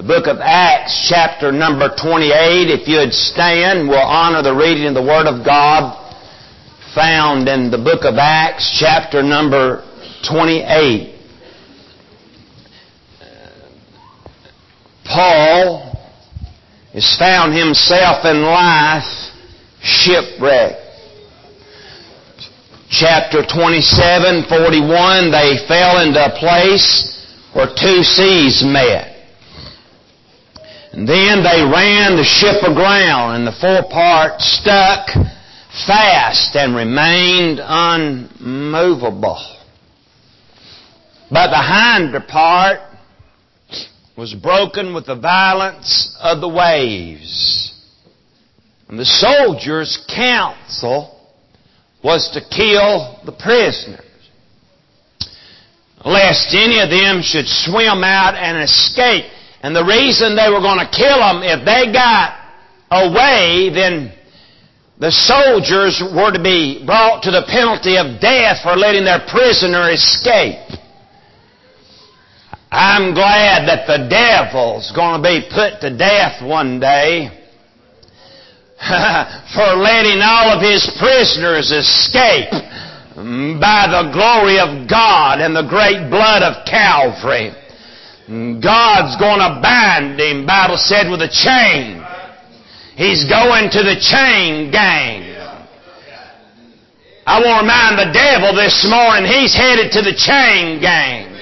The book of Acts, chapter number 28. If you'd stand, we'll honor the reading of the Word of God found in the book of Acts, chapter number 28. Paul has found himself in life shipwrecked. Chapter 27, 41, they fell into a place where two seas met. And then they ran the ship aground, and the forepart stuck fast and remained unmovable. But the hinder part was broken with the violence of the waves. And the soldiers' counsel was to kill the prisoners, lest any of them should swim out and escape. And the reason they were going to kill them, if they got away, then the soldiers were to be brought to the penalty of death for letting their prisoner escape. I'm glad that the devil's going to be put to death one day for letting all of his prisoners escape by the glory of God and the great blood of Calvary. God's going to bind him, Bible said, with a chain. He's going to the chain gang. I want to remind the devil this morning, he's headed to the chain gang.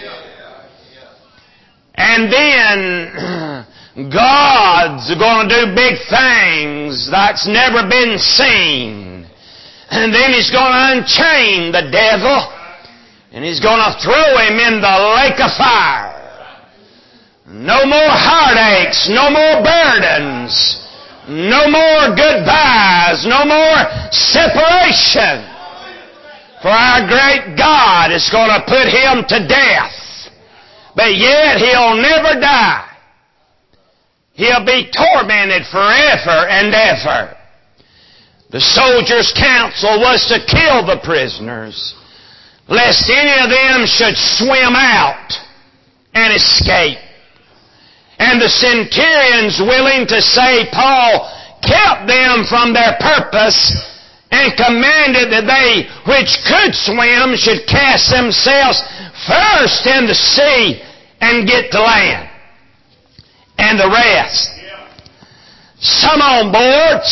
And then God's going to do big things that's never been seen. And then He's going to unchain the devil, and He's going to throw him in the lake of fire. No more heartaches, no more burdens, no more goodbyes, no more separation. For our great God is going to put him to death. But yet He'll never die. He'll be tormented forever and ever. The soldiers' counsel was to kill the prisoners, lest any of them should swim out and escape. And the centurions, willing to save Paul, kept them from their purpose and commanded that they which could swim should cast themselves first in the sea and get to land. And the rest, some on boards,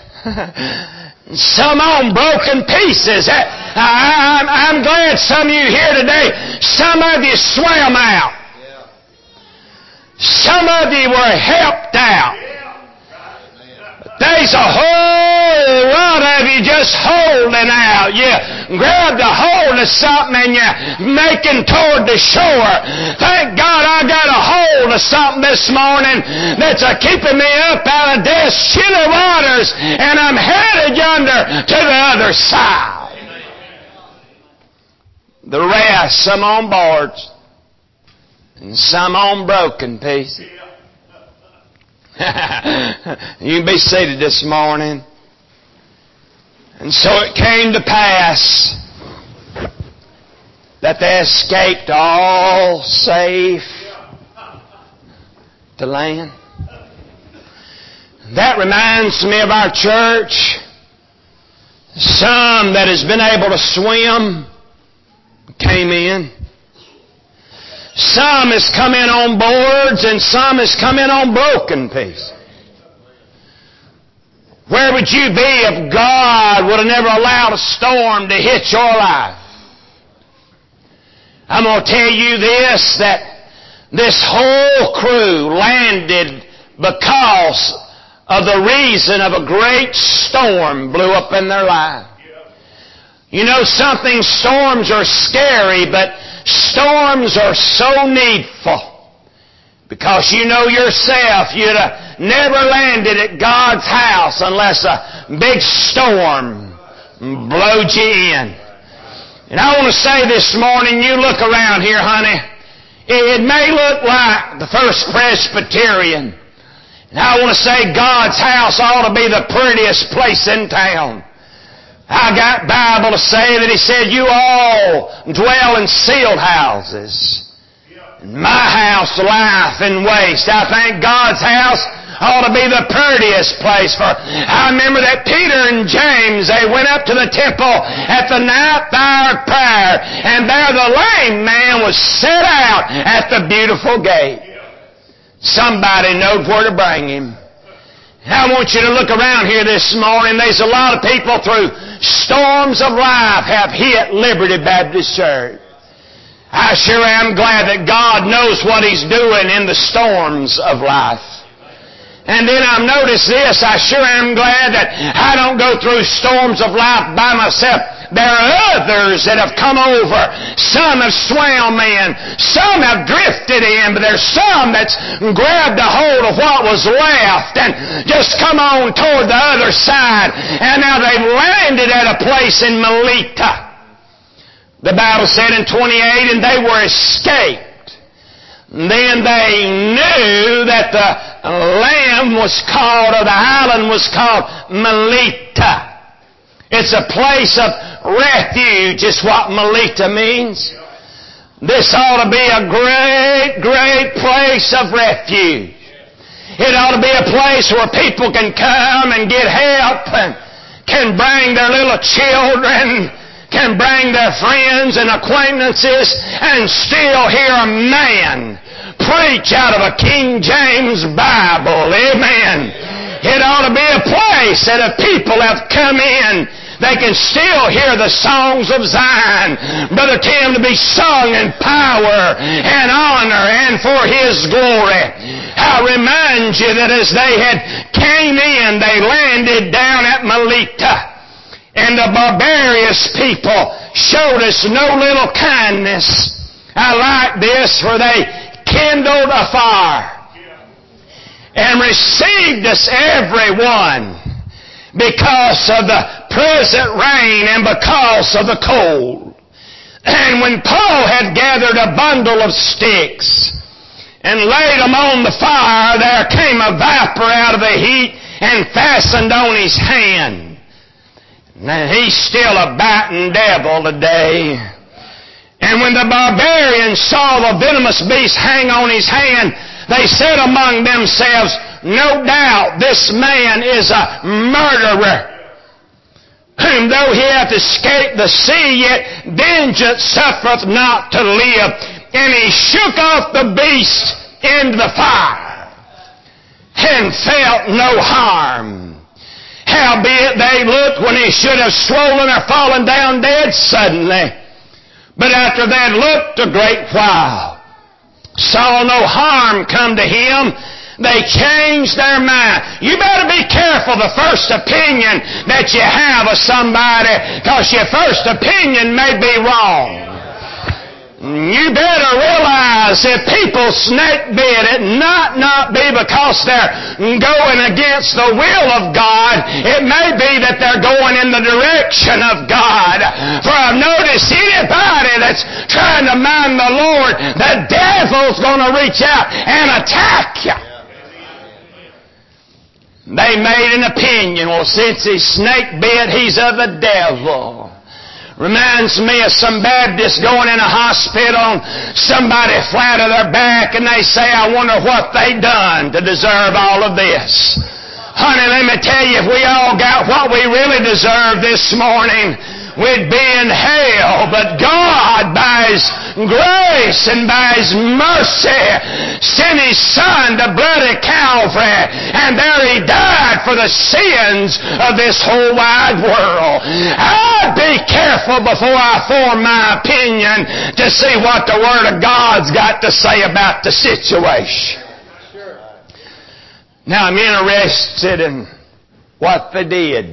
some on broken pieces. I'm glad some of you here today, some of you swam out. Some of you were helped out. There's a whole lot of you just holding out. You grabbed a hold of something and you're making toward the shore. Thank God I got a hold of something this morning that's keeping me up out of death's chilly waters, and I'm headed yonder to the other side. The rest, some on boards and some on broken pieces. You can be seated this morning. And so it came to pass that they escaped all safe to land. That reminds me of our church. Some that has been able to swim came in. Some has come in on boards, and some has come in on broken pieces. Where would you be if God would have never allowed a storm to hit your life? I'm going to tell you this, that this whole crew landed because of the reason of a great storm blew up in their life. You know something, storms are scary, but storms are so needful. Because you know yourself, you'd have never landed at God's house unless a big storm blowed you in. And I want to say this morning, you look around here, honey, it may look like the First Presbyterian. And I want to say God's house ought to be the prettiest place in town. I got Bible to say that He said, you all dwell in sealed houses. My house, life and waste. I think God's house ought to be the prettiest place. For I remember that Peter and James, they went up to the temple at the ninth hour of prayer, and there the lame man was set out at the beautiful gate. Somebody knowed where to bring him. I want you to look around here this morning. There's a lot of people through storms of life have hit Liberty Baptist Church. I sure am glad that God knows what He's doing in the storms of life. And then I've noticed this, I sure am glad that I don't go through storms of life by myself. There are others that have come over. Some have swam in. Some have drifted in. But there's some that's grabbed a hold of what was left and just come on toward the other side. And now they've landed at a place in Melita. The Bible said in 28, and they were escaped. Then they knew that the land was called, or the island was called Melita. It's a place of refuge, is what Melita means. This ought to be a great, great place of refuge. It ought to be a place where people can come and get help and can bring their little children, can bring their friends and acquaintances, and still hear a man preach out of a King James Bible. Amen. It ought to be a place that if people have come in, they can still hear the songs of Zion, Brother Tim, to be sung in power and honor and for His glory. I remind you that as they had came in, they landed down at Melita. And the barbarous people showed us no little kindness. I like this, for they kindled a fire and received us everyone because of the present rain and because of the cold. And when Paul had gathered a bundle of sticks and laid them on the fire, there came a vapor out of the heat and fastened on his hand. Now he's still a biting devil today. And when the barbarians saw the venomous beast hang on his hand, they said among themselves, no doubt this man is a murderer, whom though he hath escaped the sea, yet vengeance suffereth not to live. And he shook off the beast into the fire, and felt no harm. Howbeit they looked when he should have swollen or fallen down dead suddenly. But after they had looked a great while, saw no harm come to him, they changed their mind. You better be careful the first opinion that you have of somebody, because your first opinion may be wrong. You better realize that people snake bit it not be because they're going against the will of God. It may be that they're going in the direction of God. For I've noticed anybody that's trying to mind the Lord, the devil's going to reach out and attack you. They made an opinion, well, since he's snake bit, he's of the devil. Reminds me of some Baptists going in a hospital, somebody flat of their back, and they say, I wonder what they done to deserve all of this. Honey, let me tell you, if we all got what we really deserve this morning, we'd be in hell. But God, by His grace and by His mercy, sent His Son to bloody Calvary, and there He died for the sins of this whole wide world. I'd be careful before I form my opinion to see what the Word of God's got to say about the situation. Now I'm interested in what they did.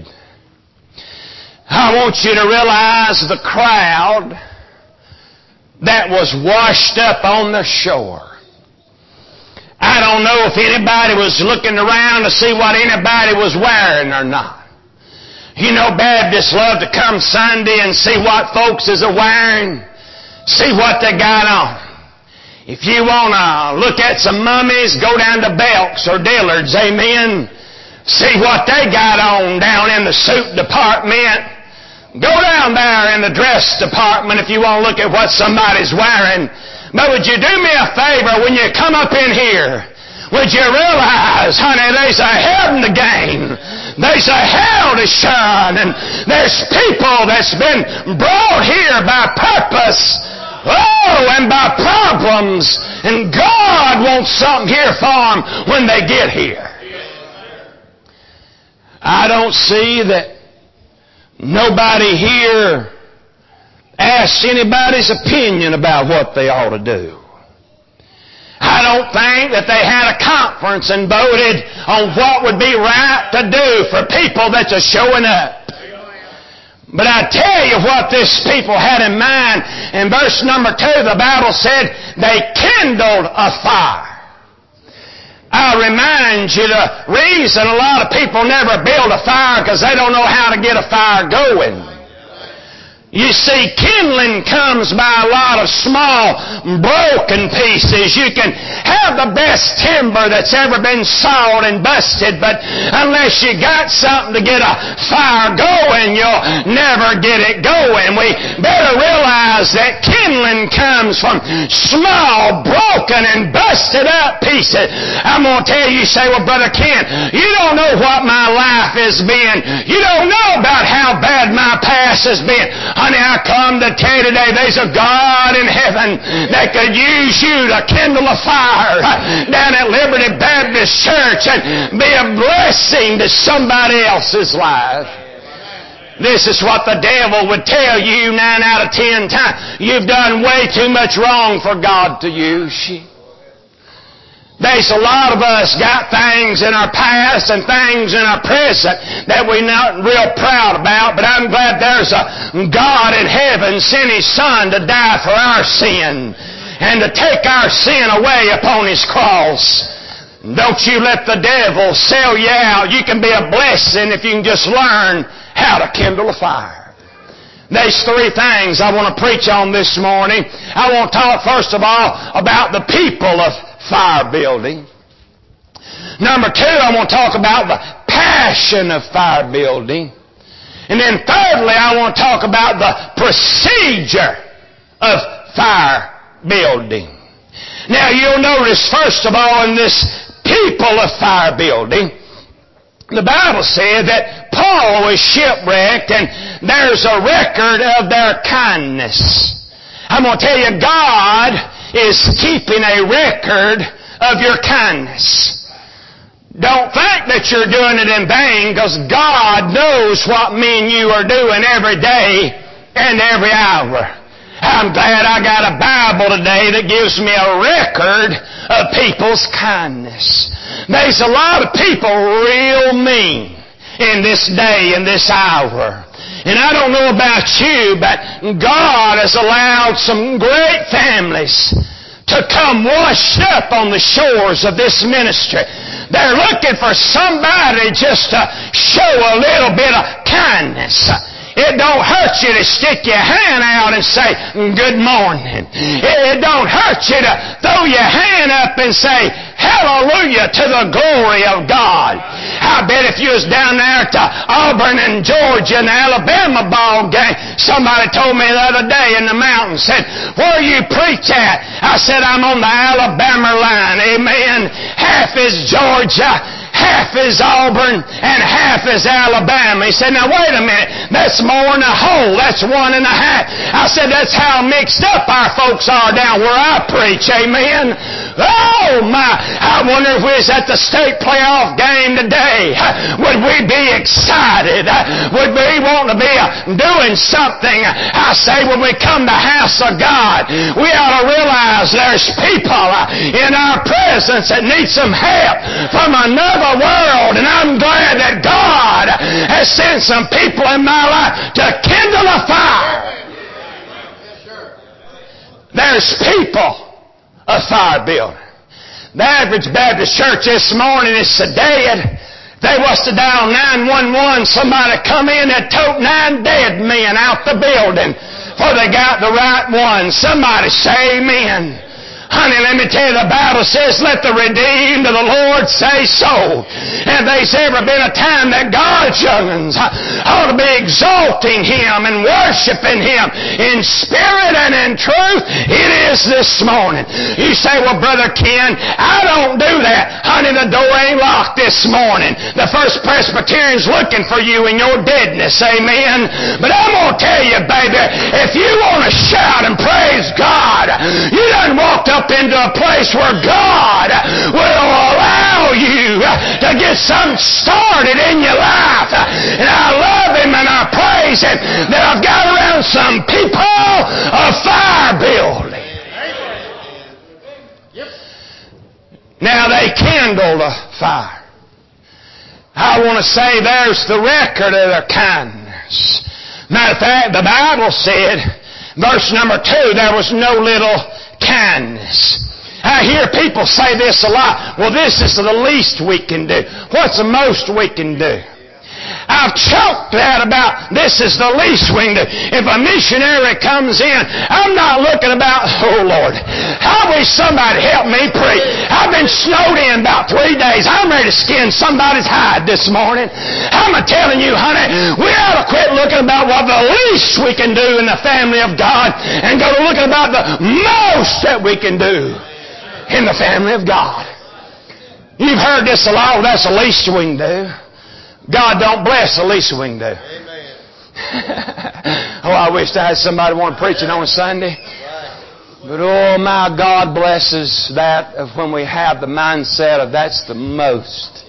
I want you to realize the crowd that was washed up on the shore. I don't know if anybody was looking around to see what anybody was wearing or not. You know, Baptists love to come Sunday and see what folks is wearing, see what they got on. If you want to look at some mummies, go down to Belk's or Dillard's, amen. See what they got on down in the suit department. Go down there in the dress department if you want to look at what somebody's wearing. But would you do me a favor when you come up in here? Would you realize, honey, there's a heaven to gain. There's a hell to shun. And there's people that's been brought here by purpose. Oh, and by problems. And God wants something here for them when they get here. I don't see that nobody here asks anybody's opinion about what they ought to do. I don't think that they had a conference and voted on what would be right to do for people that's showing up. But I tell you what this people had in mind. In verse number 2, the Bible said they kindled a fire. I'll remind you the reason a lot of people never build a fire because they don't know how to get a fire going. You see, kindling comes by a lot of small, broken pieces. You can have the best timber that's ever been sawed and busted, but unless you got something to get a fire going, you'll never get it going. We better realize that kindling comes from small, broken, and busted up pieces. I'm going to tell you, you say, well, Brother Ken, you don't know what my life has been. You don't know about how bad my past has been. Honey, I come to tell you today, there's a God in heaven that could use you to kindle a fire down at Liberty Baptist Church and be a blessing to somebody else's life. This is what the devil would tell you 9 out of 10 times. You've done way too much wrong for God to use you. There's a lot of us got things in our past and things in our present that we're not real proud about, but I'm glad there's a God in heaven sent His Son to die for our sin and to take our sin away upon His cross. Don't you let the devil sell you out. You can be a blessing if you can just learn how to kindle a fire. There's 3 things I want to preach on this morning. I want to talk first of all about the people of fire building. Number 2, I want to talk about the passion of fire building. And then thirdly, I want to talk about the procedure of fire building. Now you'll notice first of all in this people of fire building, the Bible said that Paul was shipwrecked and there's a record of their kindness. I'm going to tell you, God is keeping a record of your kindness. Don't think that you're doing it in vain, because God knows what me and you are doing every day and every hour. I'm glad I got a Bible today that gives me a record of people's kindness. There's a lot of people real mean in this day and this hour. And I don't know about you, but God has allowed some great families to come washed up on the shores of this ministry. They're looking for somebody just to show a little bit of kindness. It don't hurt you to stick your hand out and say, good morning. It don't hurt you to throw your hand up and say, hallelujah to the glory of God. I bet if you was down there to Auburn and Georgia and the Alabama ball game, somebody told me the other day in the mountains, said, where you preach at? I said, I'm on the Alabama line. Amen. Half is Georgia, half is Auburn, and half is Alabama. He said, now wait a minute. That's more than a whole. That's 1.5. I said, that's how mixed up our folks are down where I preach. Amen. Oh my. I wonder if we was at the state playoff game today. Would we be excited? Would we want to be doing something? I say when we come to the house of God, we ought to realize there's people in our presence that need some help from another world. And I'm glad that God has sent some people in my life to kindle a fire. There's people of fire building. The average Baptist church this morning is so dead. They was to dial 911. Somebody come in and tote 9 dead men out the building before they got the right one. Somebody say amen. Honey, let me tell you, the Bible says, let the redeemed of the Lord say so. And if there's ever been a time that God's young'uns ought to be exalting Him and worshiping Him in spirit and in truth, it is this morning. You say, well, Brother Ken, I don't do that. Honey, the door ain't locked this morning. The First Presbyterian's looking for you in your deadness. Amen. But I'm going to tell you, baby, if you want to shout and praise God, you done walked up into a place where God will allow you to get something started in your life. And I love Him and I praise Him that I've got around some people of fire building. Now they kindled a fire. I want to say there's the record of their kindness. Matter of fact, the Bible said, verse number 2, there was no little kindness. I hear people say this a lot. Well, this is the least we can do. What's the most we can do? I've choked that about this is the least we can do. If a missionary comes in, I'm not looking about, oh Lord, I wish somebody help me preach. I've been snowed in about 3 days. I'm ready to skin somebody's hide this morning. I'm telling you, honey, we ought to quit looking about what the least we can do in the family of God and go to looking about the most that we can do in the family of God. You've heard this a lot. Well, that's the least we can do. God don't bless the least we can do. Amen. Oh, I wish I had somebody want to preach it on a Sunday. But oh my, God blesses that of when we have the mindset of that's the most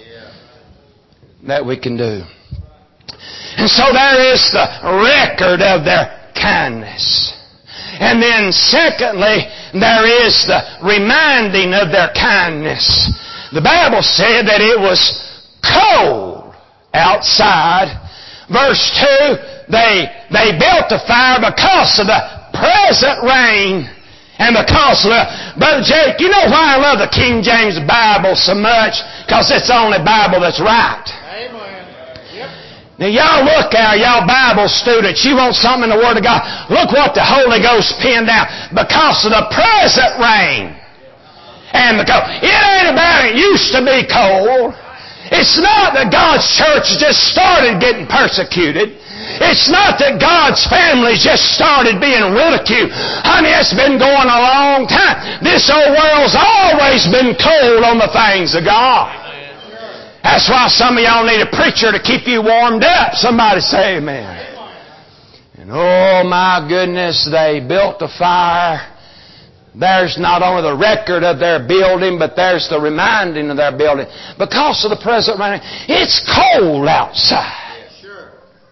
that we can do. And so there is the record of their kindness. And then secondly, there is the reminding of their kindness. The Bible said that it was cold outside. Verse 2, they built the fire because of the present rain and because of the... Brother Jake, you know why I love the King James Bible so much? Because it's the only Bible that's right. Amen. Yep. Now y'all look out, y'all Bible students, you want something in the Word of God. Look what the Holy Ghost penned out. Because of the present rain and the cold. It ain't about it used to be cold. It's not that God's church just started getting persecuted. It's not that God's family just started being ridiculed. Honey, it's been going a long time. This old world's always been cold on the things of God. That's why some of y'all need a preacher to keep you warmed up. Somebody say amen. And oh my goodness, they built a fire. There's not only the record of their building, but there's the reminding of their building. Because of the present rain, it's cold outside. Yeah, sure.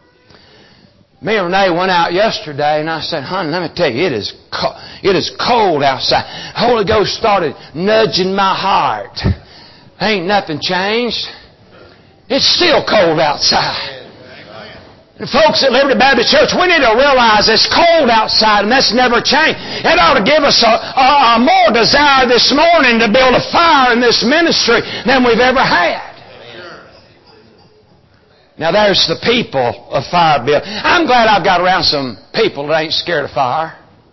Me and Renee went out yesterday, and I said, honey, let me tell you, it is cold outside. The Holy Ghost started nudging my heart. Ain't nothing changed. It's still cold outside. And folks at Liberty Baptist Church, we need to realize it's cold outside and that's never changed. It ought to give us a more desire this morning to build a fire in this ministry than we've ever had. Now there's the people of fire build. I'm glad I've got around some people that ain't scared of fire.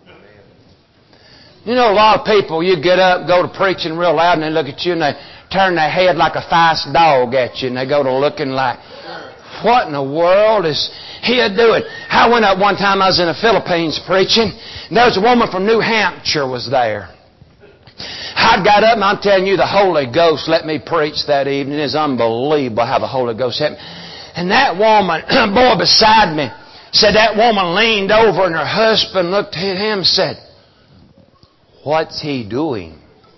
You know, a lot of people, you get up, go to preaching real loud, and they look at you and they turn their head like a feist dog at you, and they go to looking like, what in the world is he doing? I went up one time, I was in the Philippines preaching, and there was a woman from New Hampshire was there. I got up, and I'm telling you, the Holy Ghost let me preach that evening. It's unbelievable how the Holy Ghost helped me. And that woman, boy beside me, said that woman leaned over, and her husband looked at him and said, what's he doing?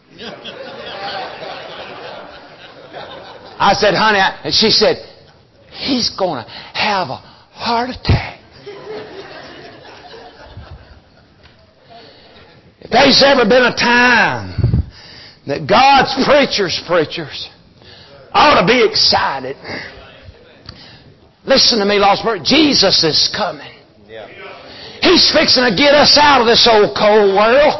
I said, honey, and she said, he's going to have a heart attack. If there's ever been a time that God's preachers ought to be excited. Listen to me, lost bird. Jesus is coming. He's fixing to get us out of this old cold world.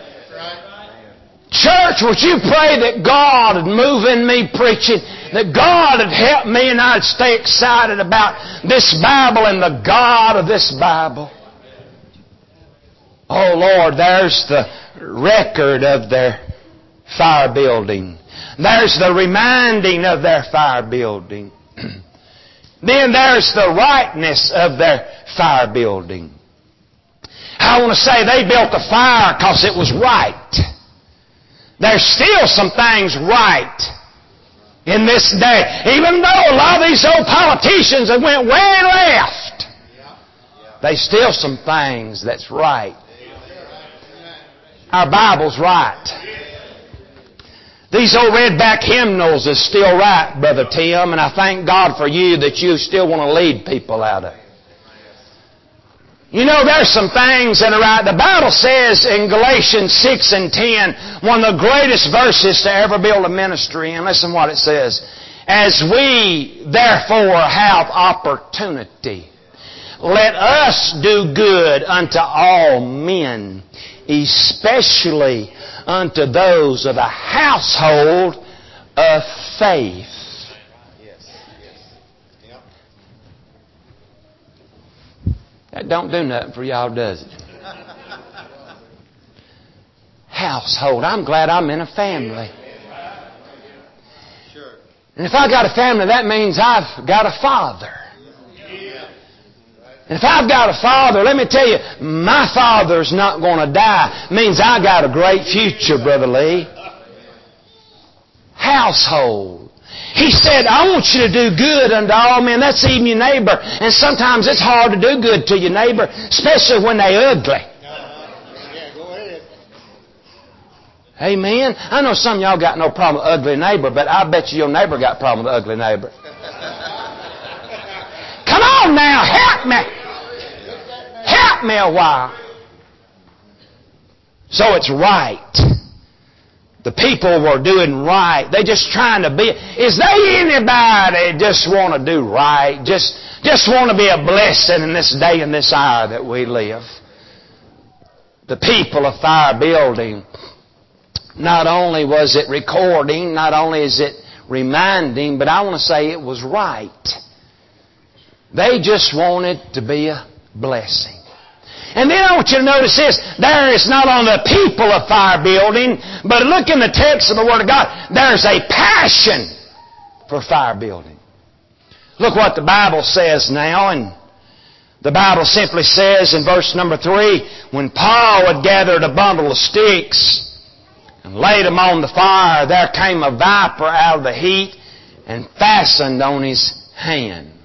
Church, would you pray that God would move in me preaching, that God would help me and I'd stay excited about this Bible and the God of this Bible. Oh Lord, there's the record of their fire building. There's the reminding of their fire building. Then there's the rightness of their fire building. I want to say they built the fire because it was right. There's still some things right in this day. Even though a lot of these old politicians have went way left, there's still some things that's right. Our Bible's right. These old redback hymnals is still right, Brother Tim, and I thank God for you that you still want to lead people out of it. You know, there's some things that are right. The Bible says in Galatians 6 and 10, one of the greatest verses to ever build a ministry, and listen what it says. As we therefore have opportunity, let us do good unto all men, especially unto those of the household of faith. That don't do nothing for y'all, does it? Household. I'm glad I'm in a family. And if I got a family, that means I've got a father. And if I've got a father, let me tell you, my father's not going to die. It means I got a great future, Brother Lee. Household. He said, I want you to do good unto all men. That's even your neighbor. And sometimes it's hard to do good to your neighbor, especially when they're ugly. Amen. I know some of y'all got no problem with ugly neighbor, but I bet you your neighbor got a problem with ugly neighbor. Come on now, help me. Help me a while. So it's right. The people were doing right. They just trying to be. Is there anybody just want to do right? Just want to be a blessing in this day and this hour that we live? The people of fire building, not only was it recording, not only is it reminding, but I want to say it was right. They just wanted to be a blessing. And then I want you to notice this. There is not only the people of fire building, but look in the text of the Word of God. There's a passion for fire building. Look what the Bible says now. And the Bible simply says in verse number 3, when Paul had gathered a bundle of sticks and laid them on the fire, there came a viper out of the heat and fastened on his hand.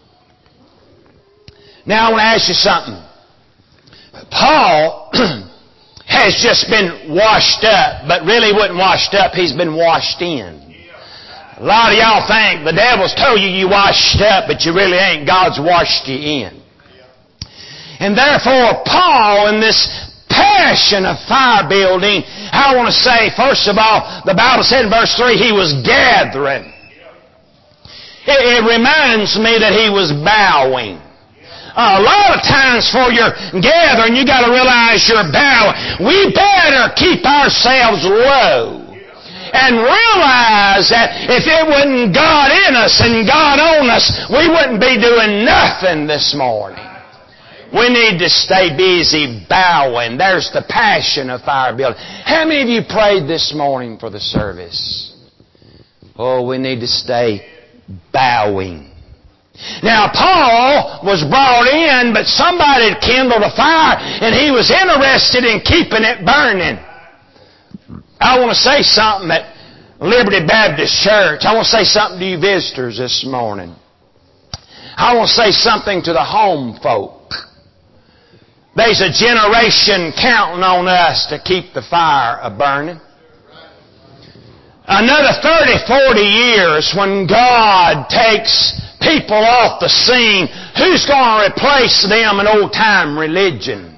Now I want to ask you something. Paul has just been washed up, but really wasn't washed up, he's been washed in. A lot of y'all think the devil's told you you washed up, but you really ain't. God's washed you in. And therefore, Paul, in this passion of fire building, I want to say, first of all, the Bible said in verse 3, he was gathering. It reminds me that he was bowing. A lot of times for your gathering, you got to realize you're bowing. We better keep ourselves low and realize that if it wasn't God in us and God on us, we wouldn't be doing nothing this morning. We need to stay busy bowing. There's the passion of fire building. How many of you prayed this morning for the service? Oh, we need to stay bowing. Now, Paul was brought in, but somebody had kindled a fire, and he was interested in keeping it burning. I want to say something at Liberty Baptist Church. I want to say something to you visitors this morning. I want to say something to the home folk. There's a generation counting on us to keep the fire a-burning. Another 30, 40 years when God takes people off the scene, who's going to replace them in old-time religion?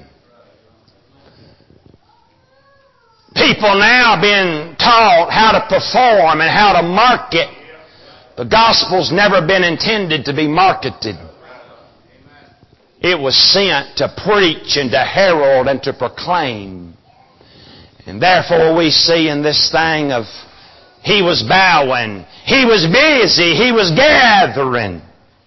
People now being taught how to perform and how to market. The gospel's never been intended to be marketed. It was sent to preach and to herald and to proclaim. And therefore we see in this thing of he was bowing, he was busy, he was gathering.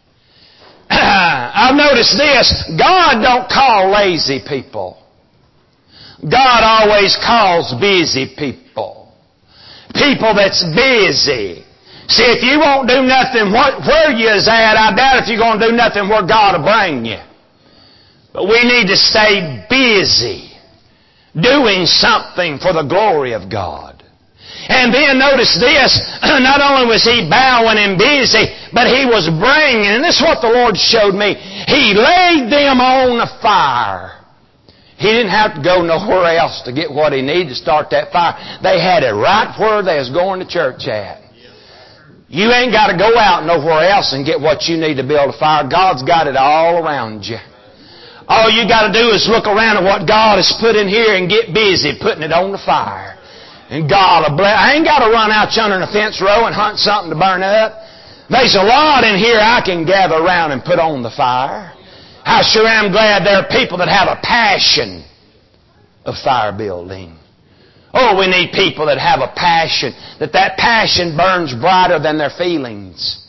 I've noticed this, God don't call lazy people. God always calls busy people. People that's busy. See, if you won't do nothing where you is at, I doubt if you're going to do nothing where God will bring you. But we need to stay busy, doing something for the glory of God. And then notice this, not only was he bowing and busy, but he was bringing, and this is what the Lord showed me, he laid them on a fire. He didn't have to go nowhere else to get what he needed to start that fire. They had it right where they was going to church at. You ain't got to go out nowhere else and get what you need to build a fire. God's got it all around you. All you got to do is look around at what God has put in here and get busy putting it on the fire. And God will bless. I ain't got to run out yonder in the fence row and hunt something to burn up. There's a lot in here I can gather around and put on the fire. I sure am glad there are people that have a passion of fire building. Oh, we need people that have a passion, that passion burns brighter than their feelings.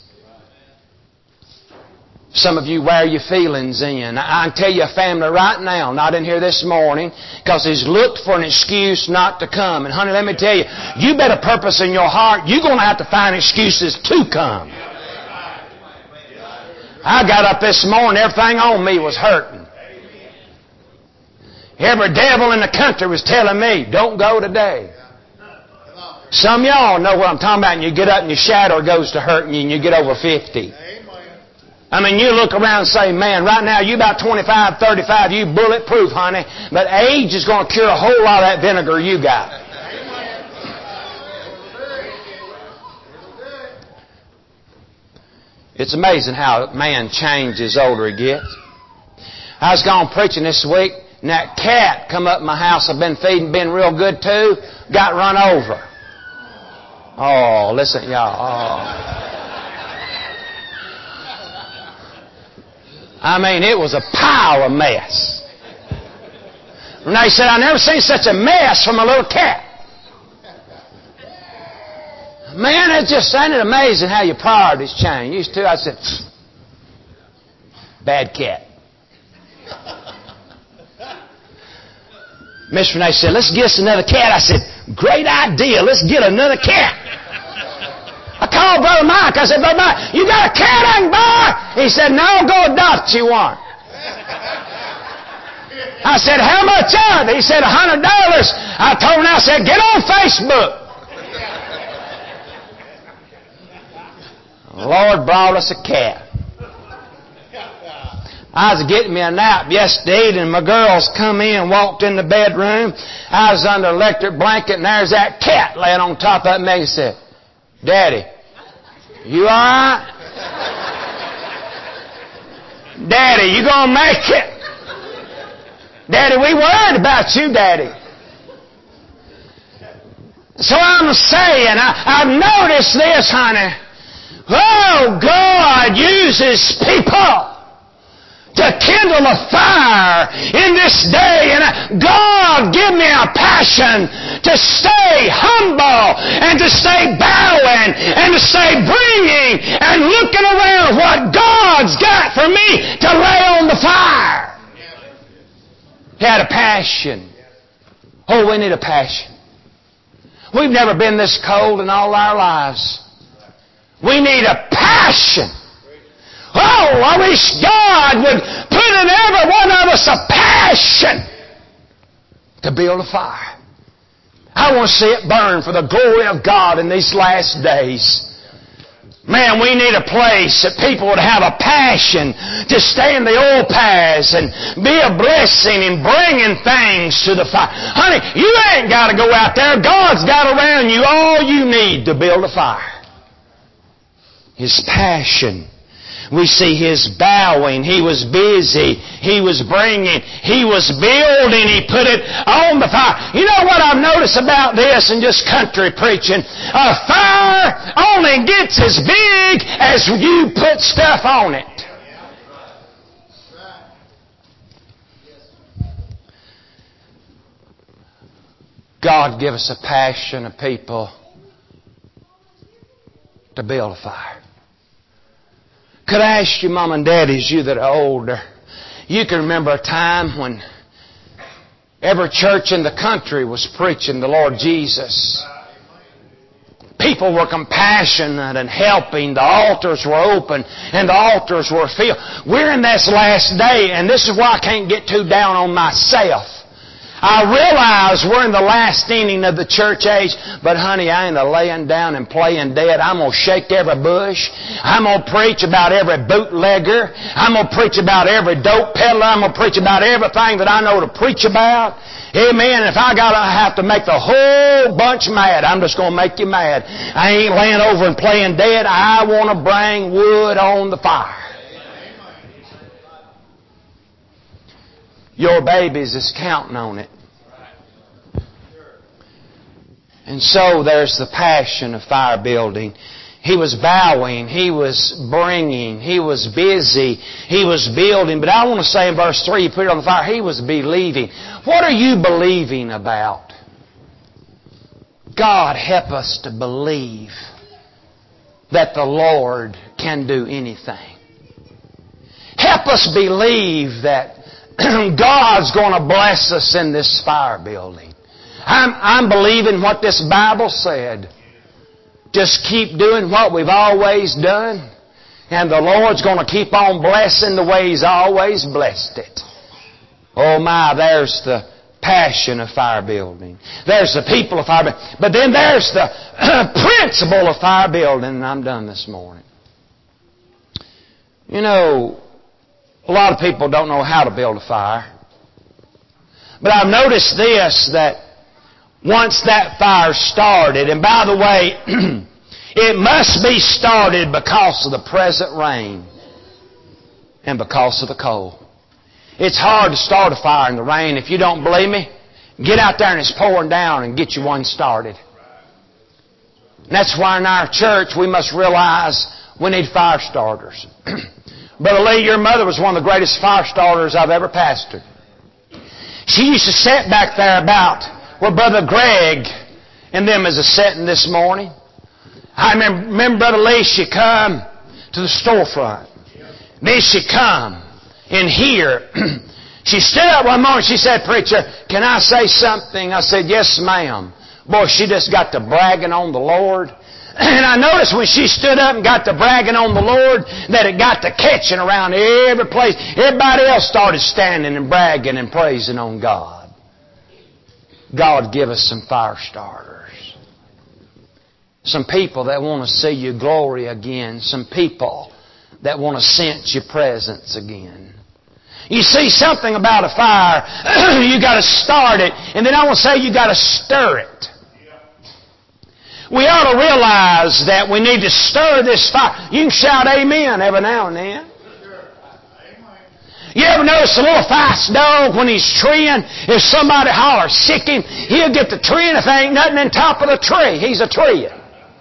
Some of you wear your feelings in. I can tell you a family right now, not in here this morning, because he's looked for an excuse not to come. And honey, let me tell you, you better purpose in your heart, you're going to have to find excuses to come. I got up this morning, everything on me was hurting. Every devil in the country was telling me, don't go today. Some of y'all know what I'm talking about, and you get up and your shadow goes to hurting you and you get over 50. I mean, you look around and say, man, right now you about 25, 35, you bulletproof, honey, but age is going to cure a whole lot of that vinegar you got. It's amazing how a man changes the older he gets. I was gone preaching this week, and that cat come up in my house I've been feeding, been real good to, got run over. Oh, listen, y'all. Oh. I mean, it was a pile of mess. And they said, I never seen such a mess from a little cat. Man, ain't it amazing how your priorities change? Used to, I said, bad cat. Miss Renee said, let's get us another cat. I said, great idea. Let's get another cat. I called Brother Mike. I said, Brother Mike, you got a cat I can buy? He said, no, go adopt you one. I said, how much are they? He said, $100. I told him, I said, get on Facebook. The Lord brought us a cat. I was getting me a nap yesterday, and my girls come in, walked in the bedroom. I was under an electric blanket, and there's that cat laying on top of me. He said, Daddy, you all right? Daddy, you gonna make it? Daddy, we worried about you, Daddy. So I'm saying, I've noticed this, honey. Oh, God uses people to kindle a fire in this day. And God, give me a passion to stay humble and to stay bowing and to stay bringing and looking around what God's got for me to lay on the fire. He had a passion. Oh, we need a passion. We've never been this cold in all our lives. We need a passion. Oh, I wish God would put in every one of us a passion to build a fire. I want to see it burn for the glory of God in these last days. Man, we need a place that people would have a passion to stay in the old paths and be a blessing in bringing things to the fire. Honey, you ain't got to go out there. God's got around you all you need to build a fire. His passion. We see his bowing. He was busy. He was bringing. He was building. He put it on the fire. You know what I've noticed about this and just country preaching? A fire only gets as big as you put stuff on it. God give us a passion of people to build a fire. Could I ask you, Mom and Daddies, you that are older, you can remember a time when Every church in the country was preaching the Lord Jesus. People were compassionate and helping. The altars were open and the altars were filled. We're in this last day, and this is why I can't get too down on myself. I realize we're in the last inning of the church age, but honey, I ain't laying down and playing dead. I'm going to shake every bush. I'm going to preach about every bootlegger. I'm going to preach about every dope peddler. I'm going to preach about everything that I know to preach about. Amen. If I have to make the whole bunch mad, I'm just going to make you mad. I ain't laying over and playing dead. I want to bring wood on the fire. Your babies is counting on it. And so there's the passion of fire building. He was bowing, he was bringing, he was busy, he was building. But I want to say in verse 3, you put it on the fire, he was believing. What are you believing about? God, help us to believe that the Lord can do anything. Help us believe that God's going to bless us in this fire building. I'm believing what this Bible said. Just keep doing what we've always done, and the Lord's going to keep on blessing the way He's always blessed it. Oh my, there's the passion of fire building. There's the people of fire building. But then there's the principle of fire building, and I'm done this morning. You know, a lot of people don't know how to build a fire. But I've noticed this, that once that fire started, and by the way, it must be started because of the present rain and because of the cold. It's hard to start a fire in the rain. If you don't believe me, get out there and it's pouring down and get you one started. And that's why in our church we must realize we need fire starters. Brother Lee, your mother was one of the greatest fire starters I've ever pastored. She used to sit back there about where Brother Greg and them is a-setting this morning. I remember Brother Lee, she come to the storefront. Then she come in here. She stood up one morning, she said, "Preacher, can I say something?" I said, "Yes, ma'am." Boy, she just got to bragging on the Lord. And I noticed when she stood up and got to bragging on the Lord that it got to catching around every place. Everybody else started standing and bragging and praising on God. God give us some fire starters. Some people that want to see your glory again. Some people that want to sense your presence again. You see something about a fire, you got to start it, and then I want to say you got to stir it. We ought to realize that we need to stir this fire. You can shout amen every now and then. You ever notice a little feist dog when he's treeing, if somebody hollers, sick him, he'll get the tree, and if there ain't nothing on top of the tree, he's a treeing.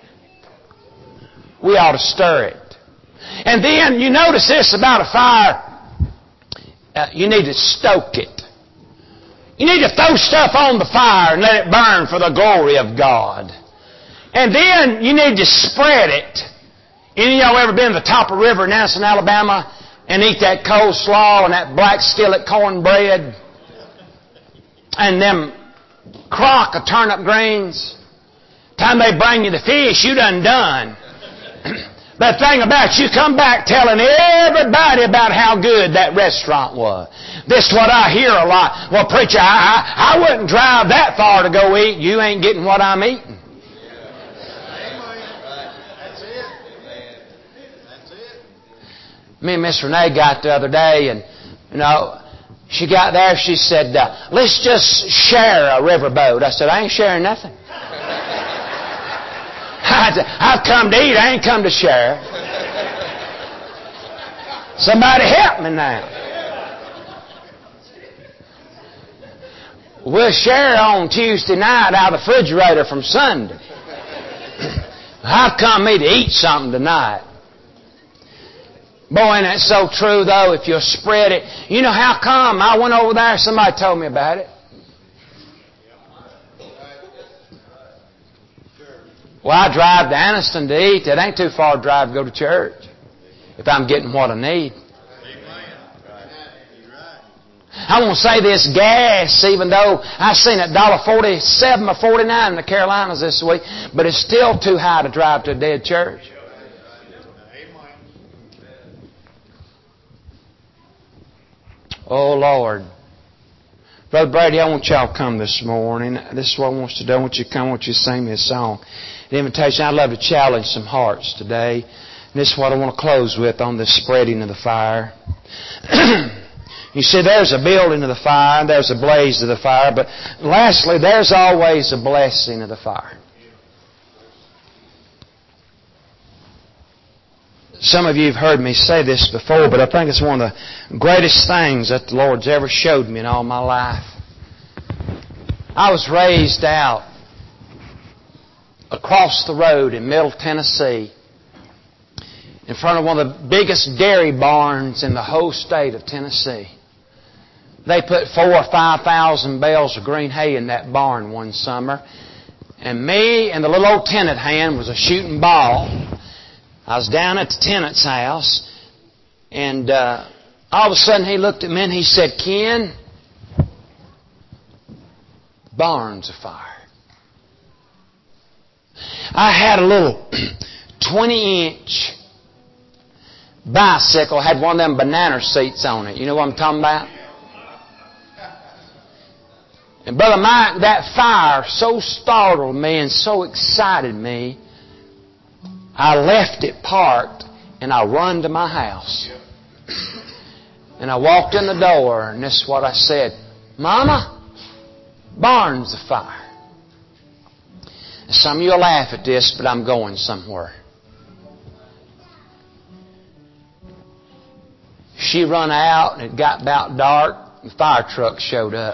We ought to stir it. And then you notice this about a fire. You need to stoke it. You need to throw stuff on the fire and let it burn for the glory of God. And then you need to spread it. Any of y'all ever been to the top of the river in Anniston, Alabama, and eat that coleslaw and that black skillet cornbread and them crock of turnip greens? Time they bring you the fish, you done. But the thing about you come back telling everybody about how good that restaurant was. This is what I hear a lot. Well, preacher, I wouldn't drive that far to go eat. You ain't getting what I'm eating. Me and Miss Renee got the other day, and she got there. She said, "Let's just share a riverboat." I said, "I ain't sharing nothing. I've come to eat. I ain't come to share." Somebody help me now. We'll share on Tuesday night out of the refrigerator from Sunday. I've come me to eat something tonight. Boy, and that's so true, though, if you'll spread it. You know how come? I went over there, somebody told me about it. Well, I drive to Anniston to eat. It ain't too far to drive to go to church if I'm getting what I need. I won't say this, gas, even though I seen it $1.47 or $1.49 in the Carolinas this week, but it's still too high to drive to a dead church. Oh, Lord. Brother Brady, I want y'all to come this morning. This is what I want you to do. I want you to come. I want you to sing me a song. An invitation. I'd love to challenge some hearts today. And this is what I want to close with on this spreading of the fire. You see, there's a building of the fire, and there's a blaze of the fire, but lastly, there's always a blessing of the fire. Some of you have heard me say this before, but I think it's one of the greatest things that the Lord's ever showed me in all my life. I was raised out across the road in Middle Tennessee in front of one of the biggest dairy barns in the whole state of Tennessee. They put 4,000 or 5,000 bales of green hay in that barn one summer. And me and the little old tenant hand was a shooting ball. I was down at the tenant's house. And all of a sudden he looked at me and he said, "Ken, the barn's afire." I had a little 20-inch bicycle, had one of them banana seats on it. You know what I'm talking about? And Brother Mike, that fire so startled me and so excited me, I left it parked and I run to my house. And I walked in the door and this is what I said: "Mama, barn's afire." Some of you will laugh at this, but I'm going somewhere. She run out and it got about dark. The fire truck showed up.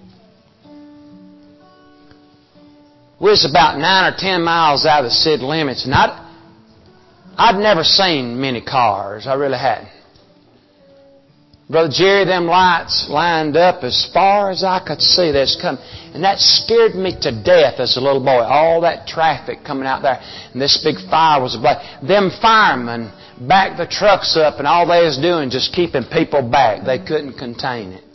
We was about 9 or 10 miles out of the city limits, and I'd never seen many cars. I really hadn't. Brother Jerry, them lights lined up as far as I could see. They was coming, and that scared me to death as a little boy. All that traffic coming out there, and this big fire was ablaze. Them firemen backed the trucks up, and all they was doing just keeping people back. They couldn't contain it.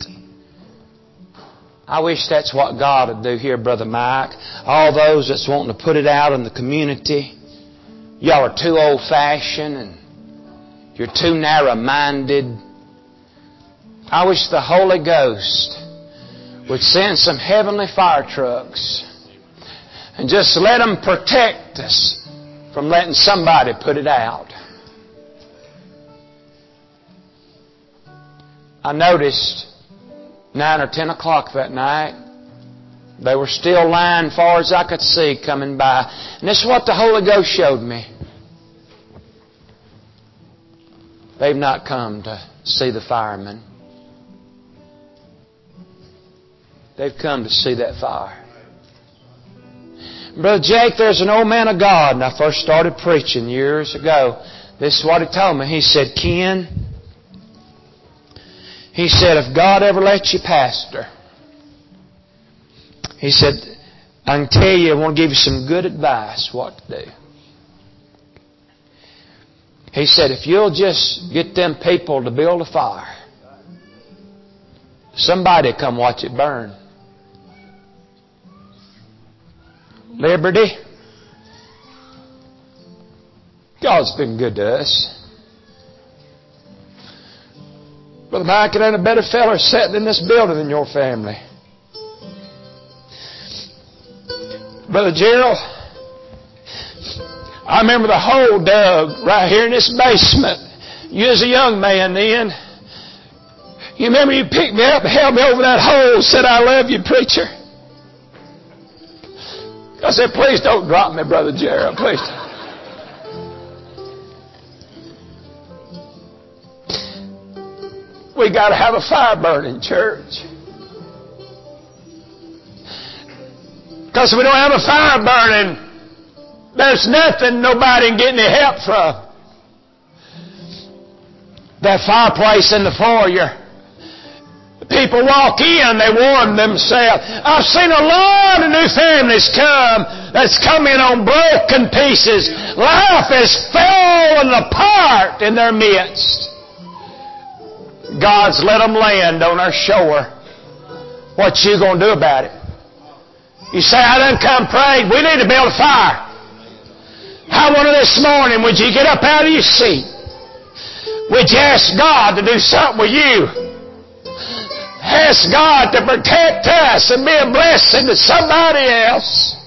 I wish that's what God would do here, Brother Mike. All those that's wanting to put it out in the community, y'all are too old-fashioned and you're too narrow-minded. I wish the Holy Ghost would send some heavenly fire trucks and just let them protect us from letting somebody put it out. I noticed 9 or 10 o'clock that night, they were still lying far as I could see coming by. And this is what the Holy Ghost showed me. They've not come to see the firemen. They've come to see that fire. Brother Jake, there's an old man of God, and I first started preaching years ago. This is what he told me. He said, "Ken," he said, "if God ever lets you pastor," he said, "I can tell you, I want to give you some good advice what to do." He said, "if you'll just get them people to build a fire, somebody come watch it burn." Liberty. God's been good to us. Brother Mike, it ain't a better feller sitting in this building than your family. Brother Gerald, I remember the hole dug right here in this basement. You was a young man then. You remember you picked me up and held me over that hole, said, "I love you, preacher." I said, "Please don't drop me, Brother Gerald, please." We got to have a fire burning, church. Because if we don't have a fire burning, there's nothing nobody can get any help from. That fireplace in the foyer, people walk in, they warm themselves. I've seen a lot of new families come that's come in on broken pieces. Life is falling apart in their midst. God's let them land on our shore. What you going to do about it? You say, I done come prayed. We need to build a fire. I wonder this morning, would you get up out of your seat? Would you ask God to do something with you? Ask God to protect us and be a blessing to somebody else.